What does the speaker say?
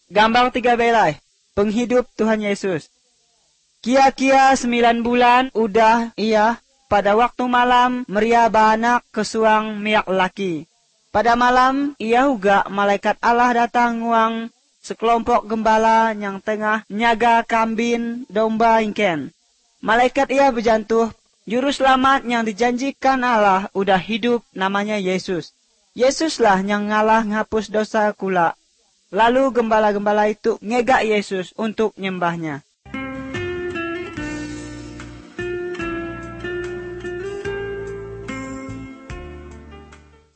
Gambar 3 belai. Penghidup Tuhan Yesus. Kia-kia 9 bulan udah ia pada waktu malam Maria beranak kesuang miak laki. Pada malam ia juga malaikat Allah datang nguang sekelompok gembala yang tengah nyaga kambing domba ingken. Malaikat ia berjantuh, juru selamat yang dijanjikan Allah udah hidup namanya Yesus. Yesuslah yang ngalah ngapus dosa kula. Lalu gembala-gembala itu ngegak Yesus untuk nyembahnya.